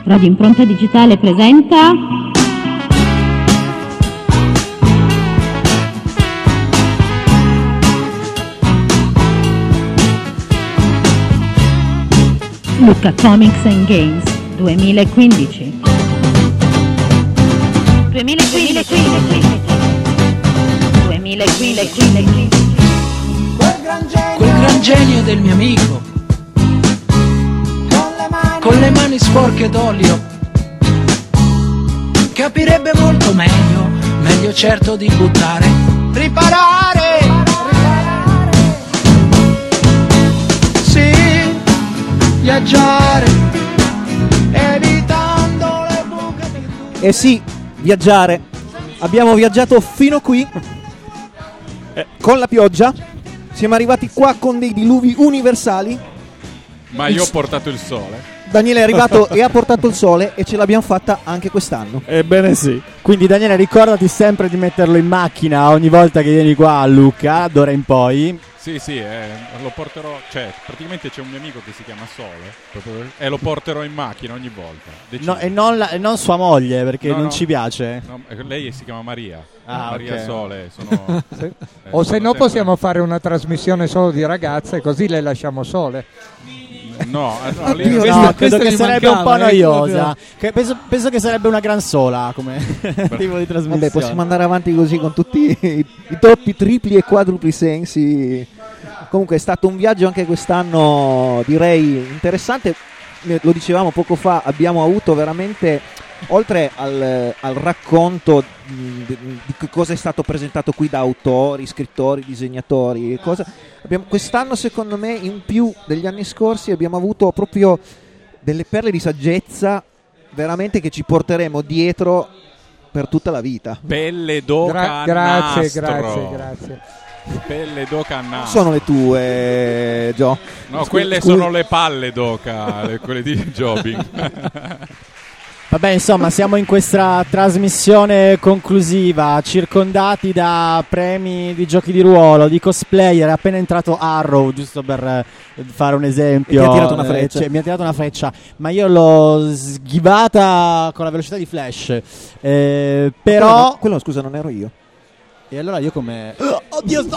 Radio Impronta Digitale presenta Lucca Comics and Games 2015. 2015. Quel gran genio del mio amico, con le mani sporche d'olio, capirebbe molto meglio certo di buttare, riparare, sì, viaggiare, evitando le buche. Sì, viaggiare. Abbiamo viaggiato fino qui con la pioggia. Siamo arrivati qua con dei diluvi universali. Ma io ho portato il sole. Daniele è arrivato e ha portato il sole e ce l'abbiamo fatta anche quest'anno. Ebbene sì. Quindi Daniele, ricordati sempre di metterlo in macchina ogni volta che vieni qua a Lucca, d'ora in poi. Sì, lo porterò, cioè praticamente c'è un mio amico che si chiama Sole e lo porterò in macchina ogni volta. No, e non sua moglie, perché non ci piace. No, lei si chiama Maria. Maria okay. Sole. Sono, sì. O se no possiamo fare una trasmissione solo di ragazze, così le lasciamo sole. No, credo che sarebbe un po' noiosa. Penso che sarebbe una gran sola come tipo di trasmissione. Vabbè, possiamo andare avanti così con tutti i doppi, tripli e quadrupli sensi. Comunque è stato un viaggio anche quest'anno, direi interessante. Lo dicevamo poco fa, abbiamo avuto veramente, oltre al racconto di cosa è stato presentato qui da autori, scrittori, disegnatori, quest'anno secondo me in più degli anni scorsi abbiamo avuto proprio delle perle di saggezza veramente che ci porteremo dietro per tutta la vita. Pelle d'oca grazie. Pelle d'oca a nastro. Sono le tue, Gio? No, quelle sono le palle d'oca, quelle di Jobbing. Vabbè, insomma, siamo in questa trasmissione conclusiva, circondati da premi di giochi di ruolo, di cosplayer. È appena entrato Arrow, giusto per fare un esempio. E ti ha tirato una freccia. Mi ha tirato una freccia, ma io l'ho schivata con la velocità di Flash. Però... Quello, scusa, non ero io. E allora io come... Oddio, sto...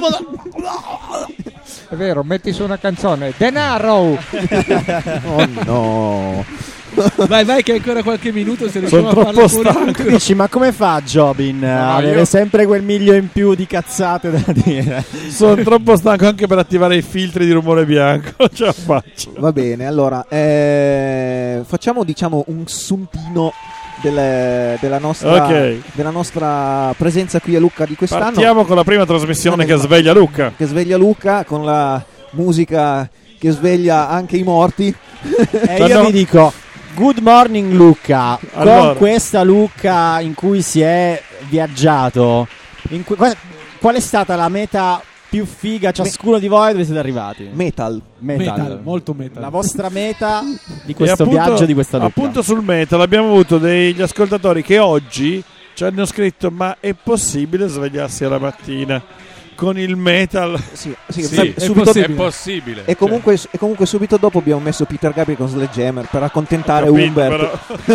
È vero, metti su una canzone. Denaro! Oh no! Vai che ancora qualche minuto se riusciamo a farlo stanco. Dici, ma come fa Jobin a avere sempre quel miglio in più di cazzate da dire? Sono troppo stanco anche per attivare i filtri di rumore bianco. Ce la faccio. Va bene, allora facciamo diciamo un suntino della nostra presenza qui a Lucca di quest'anno. Partiamo con la prima trasmissione che sveglia Lucca. Che sveglia Lucca con la musica che sveglia anche i morti. E io vi dico good morning Lucca. Allora, con questa Lucca in cui si è viaggiato, qual è stata la meta più figa ciascuno di voi dove siete arrivati? Metal, molto metal. La vostra meta di questo viaggio, di questa Lucca. Appunto sul metal abbiamo avuto degli ascoltatori che oggi ci hanno scritto: ma è possibile svegliarsi alla mattina con il metal? Sì, subito è possibile. E comunque subito dopo abbiamo messo Peter Gabriel con Sledgehammer per accontentare Humbert.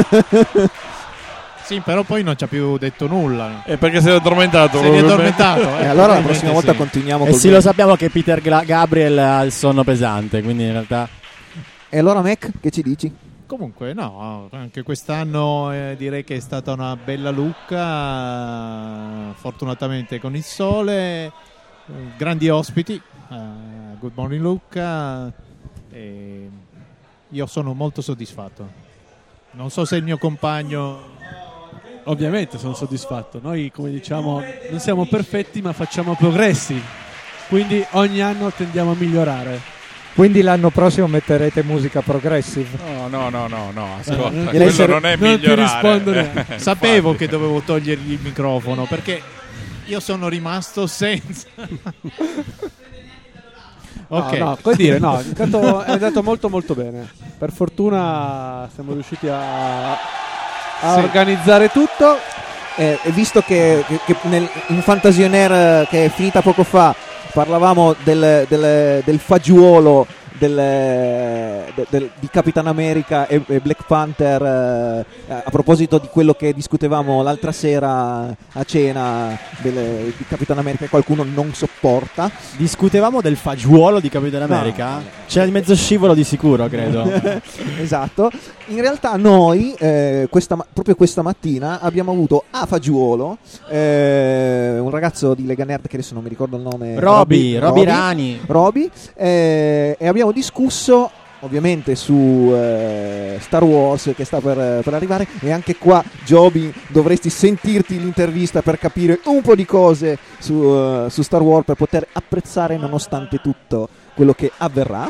Sì, però poi non ci ha più detto nulla. Perché si è addormentato. E allora la prossima volta continuiamo con lo sappiamo che Peter Gabriel ha il sonno pesante, quindi in realtà. E allora Mac, che ci dici? Comunque no, anche quest'anno direi che è stata una bella Lucca, fortunatamente con il sole, grandi ospiti, Good Morning Lucca, e io sono molto soddisfatto. Non so se il mio compagno... Ovviamente sono soddisfatto. Noi, come diciamo, non siamo perfetti ma facciamo progressi, quindi ogni anno tendiamo a migliorare. Quindi l'anno prossimo metterete musica progressive? No, ascolta, quello non è migliorare. Sapevo che dovevo togliergli il microfono perché io sono rimasto senza... Ok, puoi dire, intanto è andato molto molto bene. Per fortuna siamo riusciti a organizzare tutto. E visto che in Fantasionaire che è finita poco fa parlavamo del fagiolo di Capitan America e Black Panther, a proposito di quello che discutevamo l'altra sera a cena di Capitan America, che qualcuno non sopporta. Discutevamo del fagiolo di Capitan America? No. C'era di mezzo scivolo di sicuro, credo. Esatto. In realtà noi proprio questa mattina abbiamo avuto a Fagiuolo un ragazzo di Lega Nerd che adesso non mi ricordo il nome, Roby Rani, e abbiamo discusso ovviamente su Star Wars che sta per arrivare, e anche qua Joby dovresti sentirti l'intervista per capire un po' di cose su Star Wars, per poter apprezzare nonostante tutto quello che avverrà.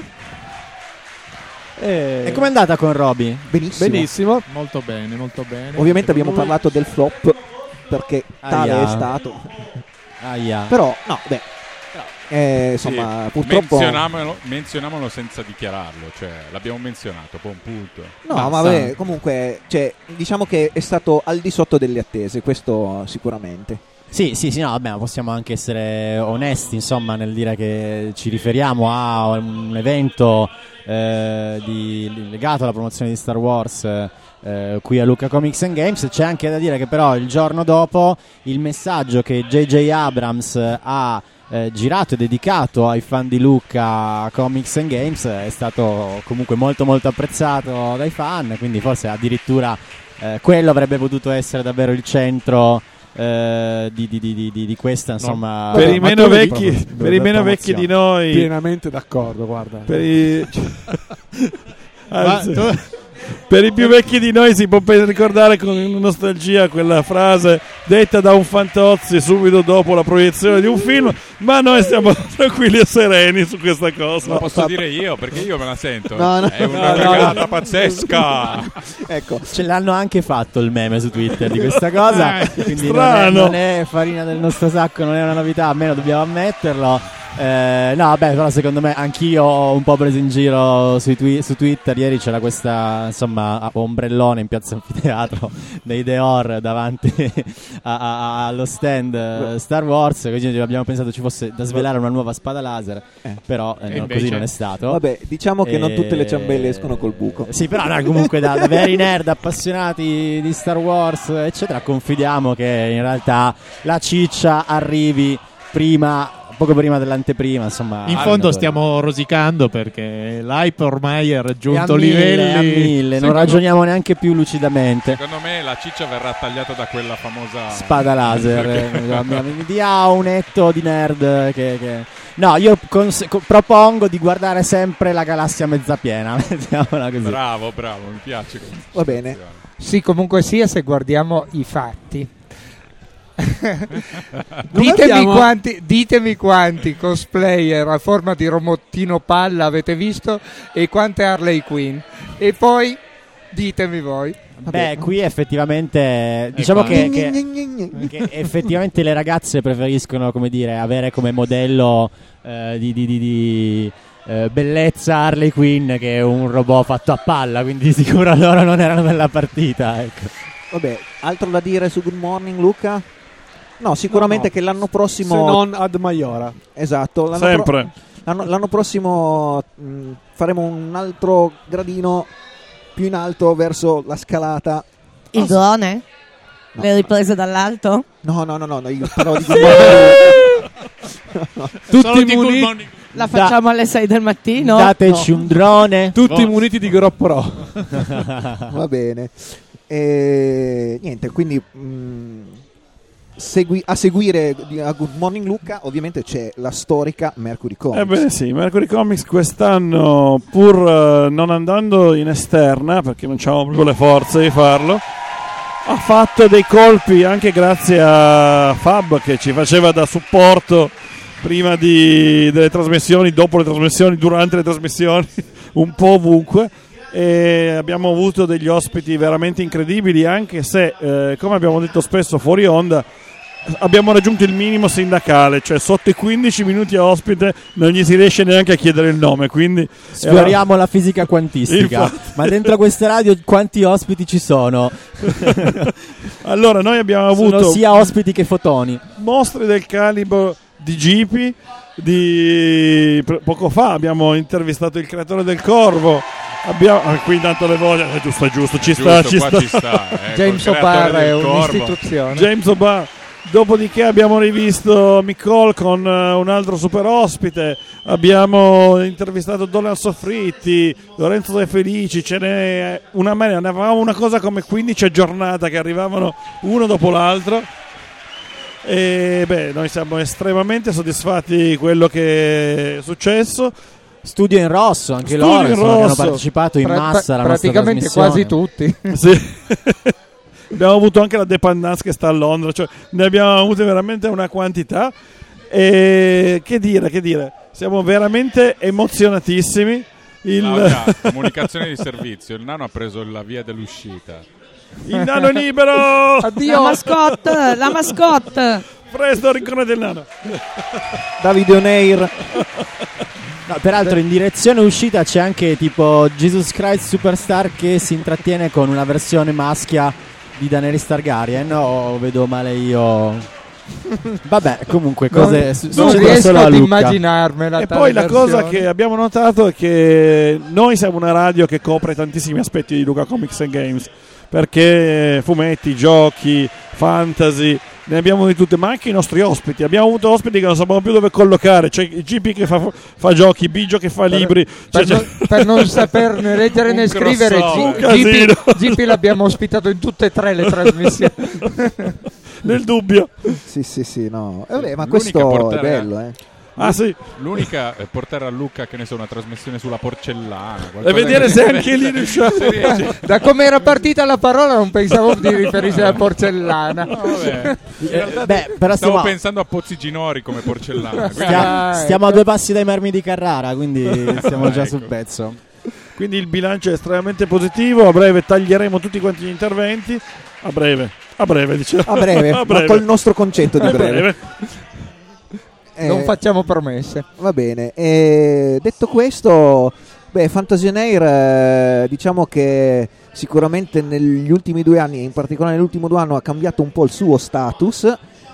E com'è andata con Roby? Benissimo. Molto bene. Ovviamente abbiamo parlato del flop, perché tale è stato. Però no, insomma, sì, purtroppo menzioniamolo senza dichiararlo, cioè l'abbiamo menzionato, poi un punto. No, vabbè, comunque, cioè, diciamo che è stato al di sotto delle attese, questo sicuramente. Sì, no, vabbè, ma possiamo anche essere onesti, insomma, nel dire che ci riferiamo a un evento legato alla promozione di Star Wars qui a Lucca Comics and Games. C'è anche da dire che però il giorno dopo il messaggio che J.J. Abrams ha girato e dedicato ai fan di Lucca Comics and Games è stato comunque molto molto apprezzato dai fan, quindi forse addirittura quello avrebbe potuto essere davvero il centro di questa, insomma, per i meno vecchi di noi, pienamente d'accordo, guarda. Per i più vecchi di noi si può ricordare con nostalgia quella frase detta da un Fantozzi subito dopo la proiezione di un film, ma noi stiamo tranquilli e sereni su questa cosa. Lo posso dire io, perché io me la sento. No. È una cagata pazzesca. Ecco, ce l'hanno anche fatto il meme su Twitter di questa cosa, quindi non è farina del nostro sacco, non è una novità, almeno dobbiamo ammetterlo. No, vabbè, però secondo me anch'io ho un po' preso in giro su Twitter. Ieri c'era questa, insomma, ombrellone in piazza Anfiteatro dei Deor davanti allo stand Star Wars, così abbiamo pensato ci fosse da svelare una nuova spada laser, però così non è stato. Vabbè, diciamo che non tutte le ciambelle escono col buco. Sì, però no, comunque da veri nerd appassionati di Star Wars eccetera, confidiamo che in realtà la ciccia arrivi poco prima dell'anteprima, insomma. In fondo stiamo rosicando perché l'hype ormai ha raggiunto livelli a mille, non ragioniamo neanche più lucidamente. Secondo me la ciccia verrà tagliata da quella famosa spada laser. Mi dia un etto di nerd che... No, io propongo di guardare sempre la galassia mezza piena. Mettiamola così. Bravo, mi piace. Va bene. Sì, comunque sia, se guardiamo i fatti. Ditemi quanti cosplayer a forma di robottino palla avete visto e quante Harley Quinn, e poi ditemi voi. Beh, qui effettivamente diciamo che effettivamente le ragazze preferiscono, come dire, avere come modello di bellezza Harley Quinn che un robot fatto a palla, quindi di sicuro loro non erano nella partita, ecco. Vabbè, altro da dire su Good Morning Lucca? No, sicuramente che l'anno prossimo, se non ad Maiora. Esatto, l'anno prossimo faremo un altro gradino più in alto verso la scalata. Il drone? No. Le riprese dall'alto? No, io parlo di Good Morning. Tutti muniti. La facciamo alle 6 del mattino? Dateci un drone. Tutti muniti di GoPro. Va bene. Niente, quindi a seguire a Good Morning Lucca ovviamente c'è la storica Mercury Comics. Beh sì, Mercury Comics quest'anno, pur non andando in esterna perché non c'avevamo proprio le forze di farlo, ha fatto dei colpi anche grazie a Fab che ci faceva da supporto prima delle trasmissioni, dopo le trasmissioni, durante le trasmissioni, un po' ovunque. E abbiamo avuto degli ospiti veramente incredibili, anche se come abbiamo detto spesso fuori onda abbiamo raggiunto il minimo sindacale, cioè sotto i 15 minuti a ospite non gli si riesce neanche a chiedere il nome, quindi sfioriamo la fisica quantistica. Infatti. Ma dentro questa radio quanti ospiti ci sono? Allora noi abbiamo avuto sia ospiti che fotoni, mostri del calibro di Gipi, poco fa abbiamo intervistato il creatore del Corvo. Qui intanto le voglio. Giusto, ci sta. James O'Barr è un'istituzione. James O'Barr. Dopodiché abbiamo rivisto Nicole con un altro super ospite, abbiamo intervistato Donald Soffritti, Lorenzo De Felici, ne avevamo una cosa come 15 a giornata che arrivavano uno dopo l'altro. E noi siamo estremamente soddisfatti di quello che è successo. Studio in rosso, anche loro hanno partecipato in massa alla nostra praticamente quasi tutti. Sì. Abbiamo avuto anche la Dependance che sta a Londra, cioè ne abbiamo avute veramente una quantità. E che dire, siamo veramente emozionatissimi. Comunicazione di servizio, il nano ha preso la via dell'uscita. Il nano è libero! Addio! La mascotte! Presto, rincone del nano. Davide Oneir. No, peraltro in direzione uscita c'è anche tipo Jesus Christ Superstar che si intrattiene con una versione maschia di Daenerys Targaryen, o vedo male io? Vabbè, comunque cose non riesco ad immaginarmela. E poi la cosa che abbiamo notato è che noi siamo una radio che copre tantissimi aspetti di Luca Comics and Games, perché fumetti, giochi, fantasy, ne abbiamo di tutte, ma anche i nostri ospiti. Abbiamo avuto ospiti che non sapevamo più dove collocare. C'è GP che fa giochi, Bigio che fa libri. Per non saperne leggere né scrivere, GP l'abbiamo ospitato in tutte e tre le trasmissioni. Nel dubbio. Sì, no. Ma questo è bello, Ah sì. L'unica è portare a Luca, che ne so, una trasmissione sulla porcellana e vedere se anche lì riusciamo. Da come era partita la parola non pensavo di riferirsi alla porcellana. Però stavo pensando a Pozzi Ginori come porcellana. Stiamo a 2 passi dai marmi di Carrara, quindi siamo già sul pezzo. Quindi il bilancio è estremamente positivo. A breve taglieremo tutti quanti gli interventi. A breve diciamo. A breve. Ma col nostro concetto di breve. Non facciamo promesse. Va bene. Detto questo, Fantasy on Air, diciamo che sicuramente negli ultimi 2 anni, in particolare nell'ultimo 2 anni, ha cambiato un po' il suo status,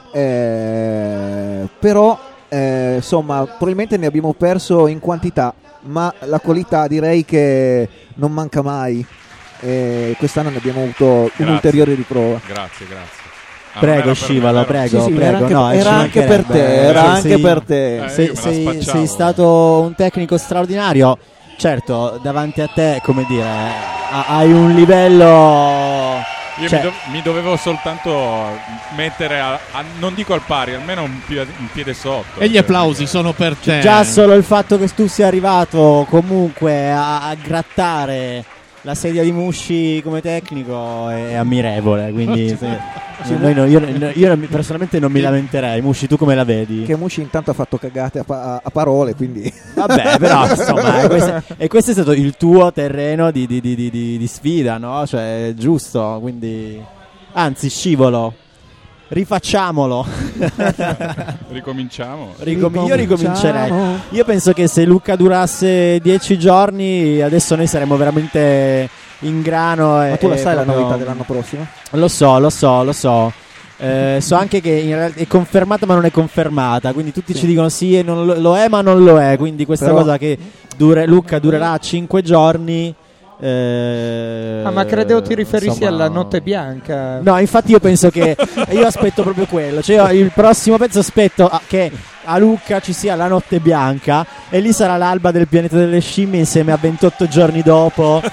però insomma probabilmente ne abbiamo perso in quantità, ma la qualità direi che non manca mai. Quest'anno ne abbiamo avuto un'ulteriore riprova. Grazie. Prego Scivalo, prego. Era anche per te. Sei stato un tecnico straordinario. Certo, davanti a te, come dire, hai un livello. Io mi dovevo soltanto mettere non dico al pari, almeno un piede sotto. E gli applausi sono per te. Già solo il fatto che tu sia arrivato comunque a grattare la sedia di Mushi come tecnico è ammirevole, quindi io personalmente non mi lamenterei. Mushi, tu come la vedi? Che Mushi intanto ha fatto cagate a parole, quindi vabbè, però insomma questo è stato il tuo terreno di sfida, no? Cioè giusto, quindi anzi Scivolo, rifacciamolo. Ricominciamo. Io ricomincerei. Io penso che se Luca durasse 10 giorni adesso noi saremmo veramente in grano. Ma tu la sai la novità dell'anno prossimo? Lo so. So anche che in realtà è confermata ma non è confermata, quindi tutti ci dicono sì e non lo è ma non lo è, quindi questa cosa che Luca durerà 5 giorni. Ma credevo ti riferissi alla Notte Bianca. No, infatti io penso che io aspetto proprio quello, cioè io il prossimo pezzo aspetto che a Lucca ci sia la Notte Bianca e lì sarà l'alba del pianeta delle scimmie insieme a 28 giorni dopo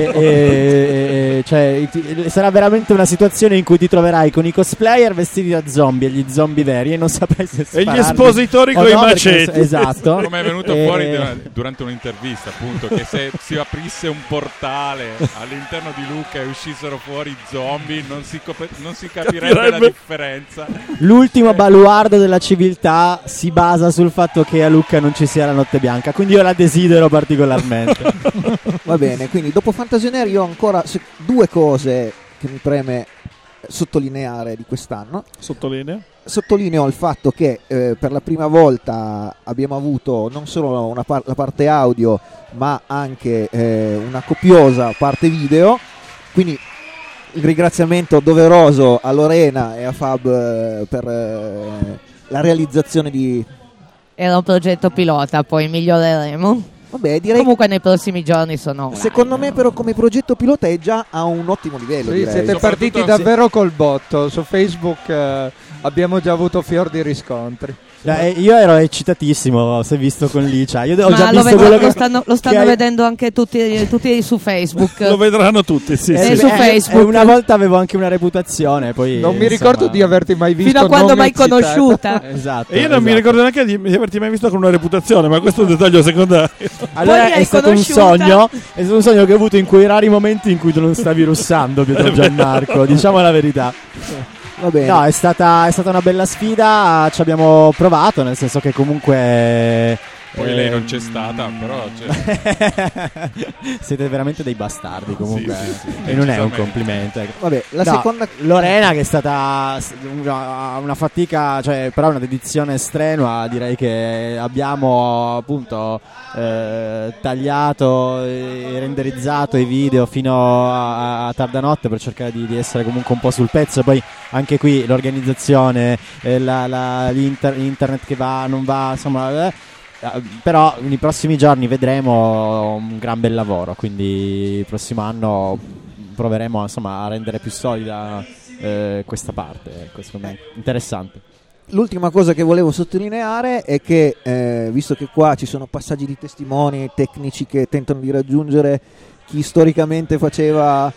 cioè sarà veramente una situazione in cui ti troverai con i cosplayer vestiti da zombie e gli zombie veri e non saprai se e gli espositori con i maceti. Esatto. Come è venuto fuori durante un'intervista, appunto, che se si aprisse un portale all'interno di Lucca e uscissero fuori zombie non si capirebbe la differenza. L'ultimo baluardo della civiltà si basa sul fatto che a Lucca non ci sia la Notte Bianca, quindi io la desidero particolarmente. Va bene, quindi dopo Fantasy on Air io ho ancora 2 cose che mi preme sottolineare di quest'anno. Sottolineo il fatto che per la prima volta abbiamo avuto non solo la parte audio ma anche una copiosa parte video, quindi il ringraziamento doveroso a Lorena e a Fab per la realizzazione di Era un progetto pilota, poi miglioreremo. Vabbè, direi comunque nei prossimi giorni sono online. Secondo me però come progetto pilota è già a un ottimo livello. Sì, direi. siete partiti davvero col botto. Su Facebook abbiamo già avuto fior di riscontri. Io ero eccitatissimo, si è visto con Licia. Io ho Ma già lo visto quello che lo stanno vedendo anche tutti su Facebook. Lo vedranno tutti, sì. Su Facebook. Una volta avevo anche una reputazione, poi non mi ricordo di averti mai visto. Fino a quando non mai eccitata. conosciuta. Esatto. E io non mi ricordo neanche di averti mai visto con una reputazione, ma questo è un dettaglio secondario. Allora è stato un sogno che ho avuto in quei rari momenti in cui tu non stavi russando, Pietro Gianmarco, diciamo la verità. Va bene. No, è stata una bella sfida, ci abbiamo provato, nel senso che comunque Poi lei non c'è stata, però siete veramente dei bastardi comunque. Sì, e non è un complimento. Vabbè, seconda Lorena, che è stata una fatica, cioè però una dedizione strenua, direi che abbiamo appunto tagliato e renderizzato i video fino a tarda notte per cercare di essere comunque un po' sul pezzo. Poi anche qui l'organizzazione, l'internet che va, non va, insomma. Però nei prossimi giorni vedremo un gran bel lavoro, quindi il prossimo anno proveremo insomma a rendere più solida questa parte, secondo me interessante. L'ultima cosa che volevo sottolineare è che visto che qua ci sono passaggi di testimoni tecnici che tentano di raggiungere chi storicamente faceva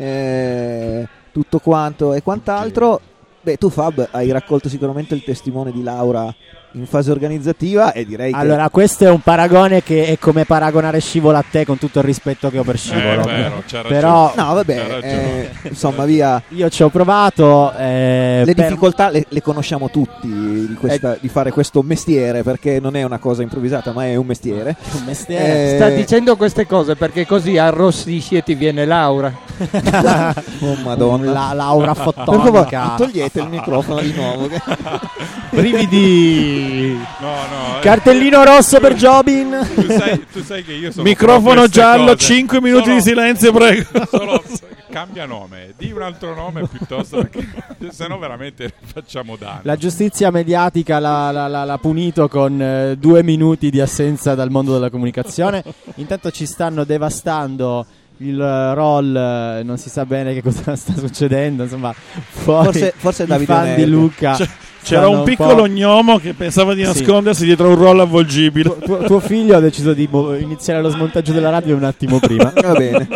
tutto quanto e quant'altro, beh, tu Fab hai raccolto sicuramente il testimone di Laura in fase organizzativa e direi allora questo è un paragone che è come paragonare Scivola a te, con tutto il rispetto che ho per Scivola, però no vabbè insomma via, io ci ho provato, le difficoltà le conosciamo tutti di fare questo mestiere, perché non è una cosa improvvisata ma è un mestiere. Sta dicendo queste cose perché così arrossisci e ti viene Laura. Oh madonna, Laura fotonica. Per favore togliete il microfono di nuovo brividi. No, cartellino rosso per Jobin. Tu sai che io sono microfono giallo, cose. 5 minuti di silenzio, prego. Solo cambia nome, di un altro nome piuttosto, perché sennò veramente facciamo danno. La giustizia mediatica l'ha punito con 2 minuti di assenza dal mondo della comunicazione. Intanto ci stanno devastando il roll, non si sa bene che cosa sta succedendo, insomma, fuori forse i Davide fan di Luca. C'era un piccolo gnomo che pensava di nascondersi dietro un roll avvolgibile. Tuo figlio ha deciso di iniziare lo smontaggio della radio un attimo prima. Va bene.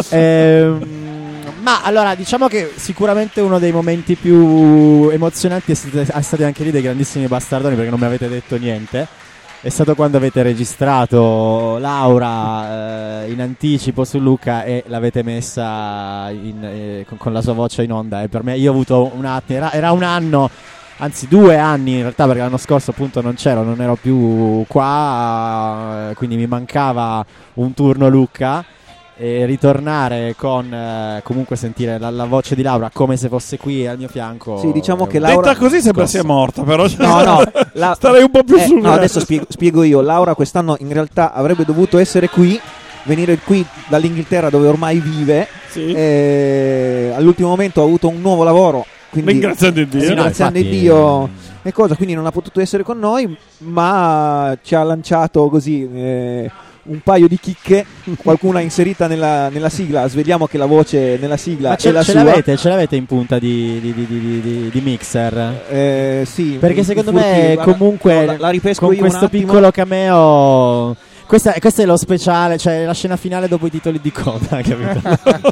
Ma allora diciamo che sicuramente uno dei momenti più emozionanti è stati anche lì dei grandissimi bastardoni, perché non mi avete detto niente. È stato quando avete registrato Laura in anticipo su Luca e l'avete messa con la sua voce in onda. E per me, io ho avuto un attimo, era un anno, anzi 2 anni in realtà, perché l'anno scorso appunto non ero più qua, quindi mi mancava un turno Luca. E ritornare con comunque sentire la voce di Laura come se fosse qui al mio fianco. Sì, diciamo che Laura, detta così sembra sia morta, però no, starei un po' più su. No, adesso spiego io. Laura quest'anno in realtà avrebbe dovuto essere qui, venire qui dall'Inghilterra dove ormai vive. Sì. All'ultimo momento ha avuto un nuovo lavoro, quindi ringraziando Dio e cosa, quindi non ha potuto essere con noi, ma ci ha lanciato così un paio di chicche, qualcuna inserita nella sigla. Sveliamo che la voce nella sigla è la sua. Ce l'avete in punta di mixer? Sì, perché secondo me comunque la ripesco con io questo piccolo cameo. Questo è lo speciale, cioè la scena finale dopo i titoli di coda, capito?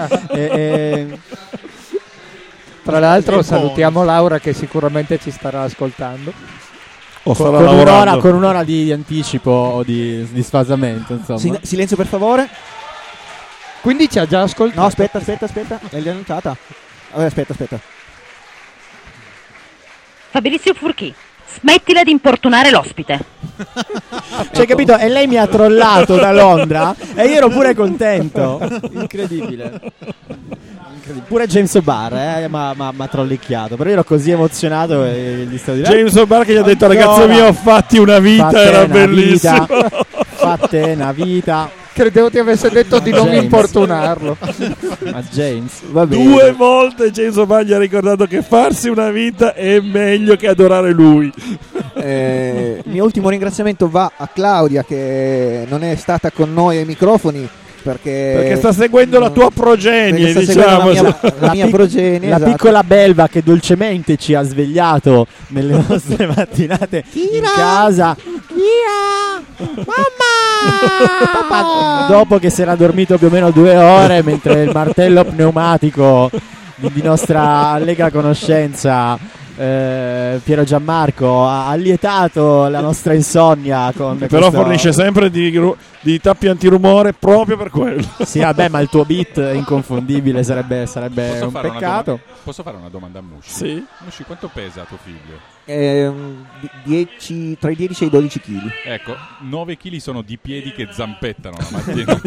Tra l'altro salutiamo Laura che sicuramente ci starà ascoltando. Con un'ora di anticipo o di sfasamento, insomma. Silenzio per favore. Quindi ci ha già ascoltato. No, aspetta, è già annunciata. Aspetta. Fabrizio Furchi, smettila di importunare l'ospite. Cioè, capito? E lei mi ha trollato da Londra e io ero pure contento. Incredibile. Pure James O'Barr mi ha trollicchiato, però io ero così emozionato e gli stavo dicendo James O'Barr che gli ha detto: ragazzo mio, ho fatti una vita, era bellissimo. Fatte una vita. Credevo ti avesse detto di non James. importunarlo. A James. Va bene. 2 volte James O'Malley ha ricordato che farsi una vita è meglio che adorare lui. Il mio ultimo ringraziamento va a Claudia, che non è stata con noi ai microfoni perché sta seguendo la tua progenie, perché sta diciamo. seguendo la mia progenie, La esatto. piccola belva che dolcemente ci ha svegliato nelle nostre mattinate in casa. Mamma! Dopo che si era dormito più o meno 2 ore, mentre il martello pneumatico di nostra allegra conoscenza Piero Gianmarco ha allietato la nostra insonnia con Però questo... fornisce sempre di tappi antirumore proprio per quello. Sì, vabbè, ma il tuo beat inconfondibile sarebbe un peccato. Posso fare una domanda a Mushi? Sì. Mushi, quanto pesa tuo figlio? Tra i 10 e i 12 kg. Ecco, 9 kg sono di piedi che zampettano la mattina.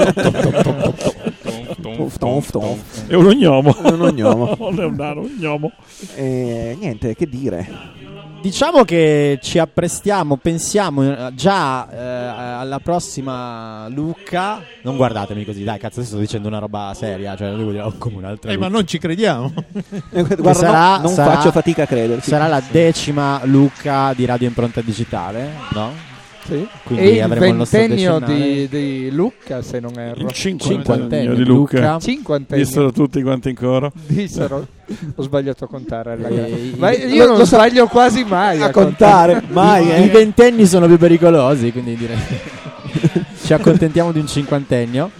È un ognomo. Un ognomo. Non è un nano, un gnomo. Niente, che dire. Diciamo che ci apprestiamo, pensiamo già alla prossima Lucca. Non guardatemi così, dai, cazzo, sto dicendo una roba seria, cioè devo dire come un'altra. Ma non ci crediamo. Guarda, non faccio fatica a crederci. Sarà la 10ª Lucca di Radio Impronta Digitale, no? Sì. Quindi E avremo il il nostro ventennio decennale. di Lucca, se non erro. Il cinquantennio di Lucca. Lucca. Cinquantennio. Dissero tutti quanti in coro. Dissero. Ho sbagliato a contare. E- Ma io non sbaglio quasi mai a contare. I ventenni sono più pericolosi, quindi direi ci accontentiamo di un cinquantennio.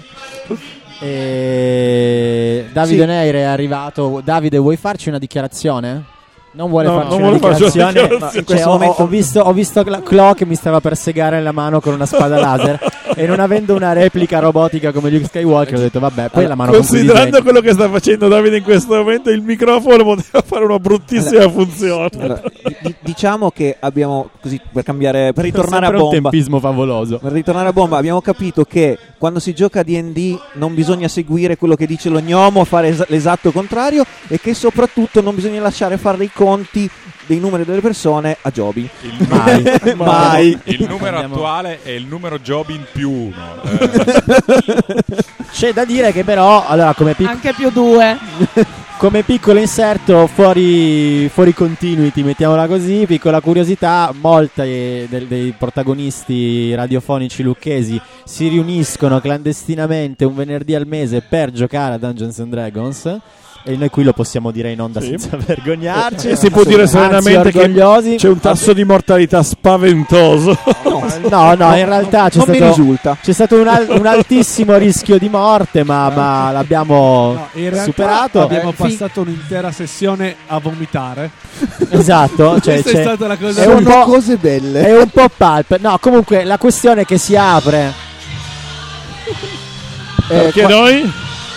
E Davide Neire è arrivato. Davide, vuoi farci una dichiarazione? Non vuole farci una dichiarazione. in questo momento Ho visto Clo che mi stava per segare la mano con una spada laser e non avendo una replica robotica come Luke Skywalker ho detto vabbè, poi la mano Considerando con cui quello che sta facendo Davide in questo momento, il microfono poteva fare una bruttissima funzione. Allora, diciamo che abbiamo, così per cambiare, per ritornare a un bomba, tempismo favoloso. per ritornare a bomba, abbiamo capito che quando si gioca a D&D non bisogna seguire quello che dice lo gnomo, fare l'esatto contrario, e che soprattutto non bisogna lasciare fare dei conti dei numeri delle persone a Joby. Mai. Il numero attuale è il numero Jobin più 1. C'è da dire che però allora Anche più 2. come piccolo inserto fuori continuity, mettiamola così, piccola curiosità, molti dei protagonisti radiofonici lucchesi si riuniscono clandestinamente un venerdì al mese per giocare a Dungeons and Dragons. E noi qui lo possiamo dire in onda senza vergognarci. Si può dire serenamente che c'è un tasso di mortalità spaventoso. No, in realtà c'è stato un altissimo rischio di morte, ma l'abbiamo superato. Abbiamo passato un'intera sessione a vomitare. Esatto, cioè, Questa è stata la cosa. Sono cose belle. È un po' palpe. No, comunque la questione che si apre. Perché noi?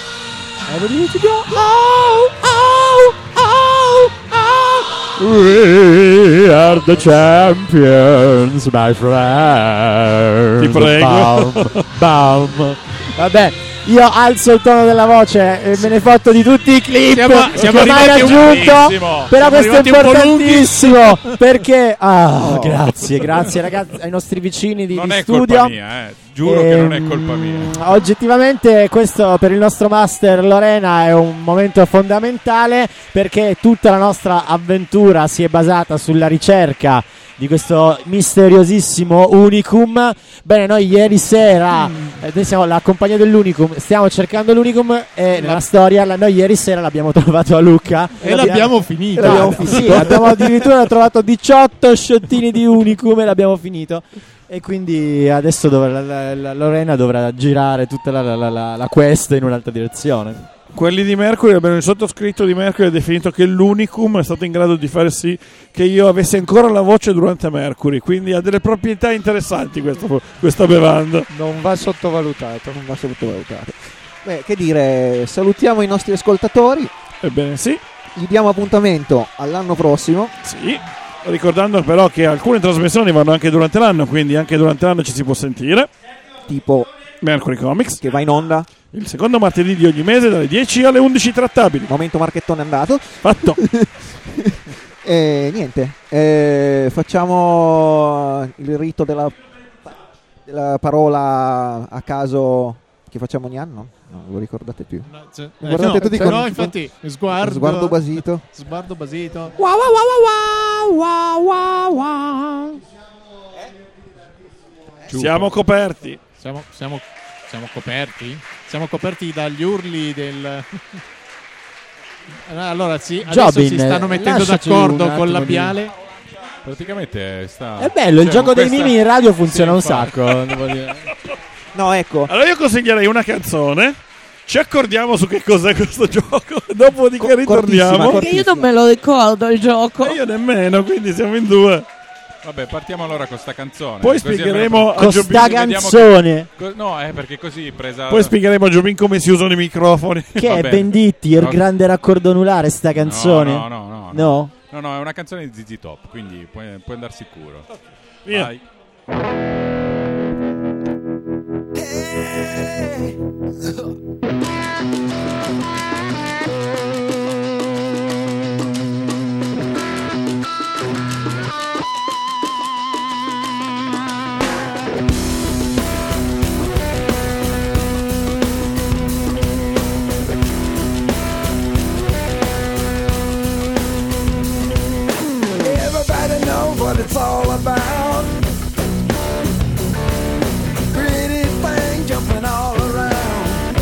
We are the champions, my friend. Ti prego. Bam. Vabbè, io alzo il tono della voce e me ne fotto di tutti i clip siamo che mai arrivati raggiunto. Però questo è arrivati un po' importantissimo perché grazie ragazzi, ai nostri vicini di Non è studio. colpa mia, giuro che non è colpa mia. Oggettivamente questo per il nostro master Lorena è un momento fondamentale, perché tutta la nostra avventura si è basata sulla ricerca di questo misteriosissimo unicum. Bene, noi ieri sera noi siamo la compagnia dell'unicum, stiamo cercando l'unicum e nella storia noi ieri sera l'abbiamo trovato a Lucca E l'abbiamo finito. Sì, abbiamo addirittura trovato 18 sciottini di unicum e l'abbiamo finito. E quindi adesso la Lorena dovrà girare tutta la quest in un'altra direzione. Quelli di Mercury, abbiamo il sottoscritto di Mercury ha definito che l'unicum è stato in grado di fare sì che io avessi ancora la voce durante Mercury, quindi ha delle proprietà interessanti questa bevanda. Non va sottovalutato. Beh, che dire, salutiamo i nostri ascoltatori. Ebbene sì. Gli diamo appuntamento all'anno prossimo. Sì. Ricordando però che alcune trasmissioni vanno anche durante l'anno, quindi anche durante l'anno ci si può sentire. Tipo Mercury Comics, che va in onda il secondo martedì di ogni mese dalle 10 alle 11 trattabili. Momento marchettone andato. Fatto. E niente, facciamo il rito della parola a caso che facciamo ogni anno? Non lo ricordate più? Guardate no, tutti con infatti sguardo basito. Sguardo basito. Wow, wow, wow, wow, wow, wow. Siamo coperti. Siamo coperti? Siamo coperti dagli urli del... Allora sì, adesso Jobin, si stanno mettendo lasciaci d'accordo un col attimo labiale. Praticamente È bello, il gioco dei mimi in radio funziona un infatti. sacco. Devo dire. No, ecco. Allora io consiglierei una canzone. Ci accordiamo su che cos'è questo gioco. Dopodiché ritorniamo. Perché io non me lo ricordo il gioco. Io nemmeno, quindi siamo in due. Vabbè, partiamo allora con sta canzone. Poi Così spiegheremo almeno- a Con sta Giobin. canzone No, perché così presa. Poi spiegheremo a Giobin come si usano i microfoni. che Va è bene. Venditti, il No. grande raccordo anulare sta canzone. No. No? No, è una canzone di ZZ Top, quindi puoi andare sicuro. Via. Vai. Everybody knows what it's all about. Pretty thing jumping all around,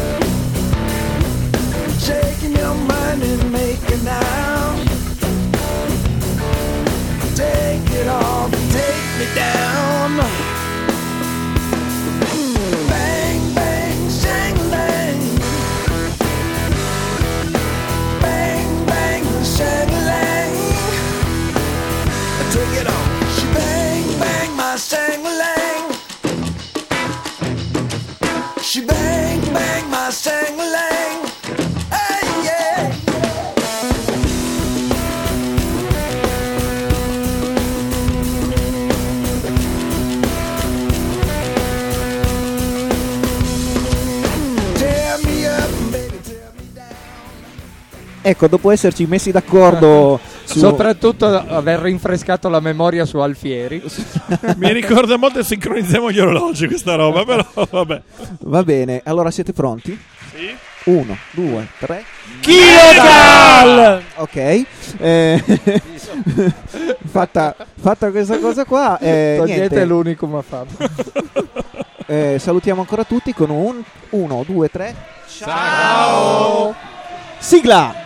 shaking your mind and making out. Take it off, take me down. Bang, bang, shang-lang. Bang, bang, shang-lang. Take it on. She bang, bang, my shang-lang. She bang, bang, my shang-lang. Hey, yeah. Tear me up, baby, tear me down. Ecco, dopo esserci messi d'accordo su... Soprattutto aver rinfrescato la memoria su Alfieri. Mi ricorda molto e sincronizziamo gli orologi questa roba, però vabbè. Va bene, allora siete pronti? Sì. 1, 2, 3. Kilocal! Ok. Fatta questa cosa qua, Togliete niente. l'unicum a Fabio. Salutiamo ancora tutti con un 1, 2, 3. Ciao! Sigla!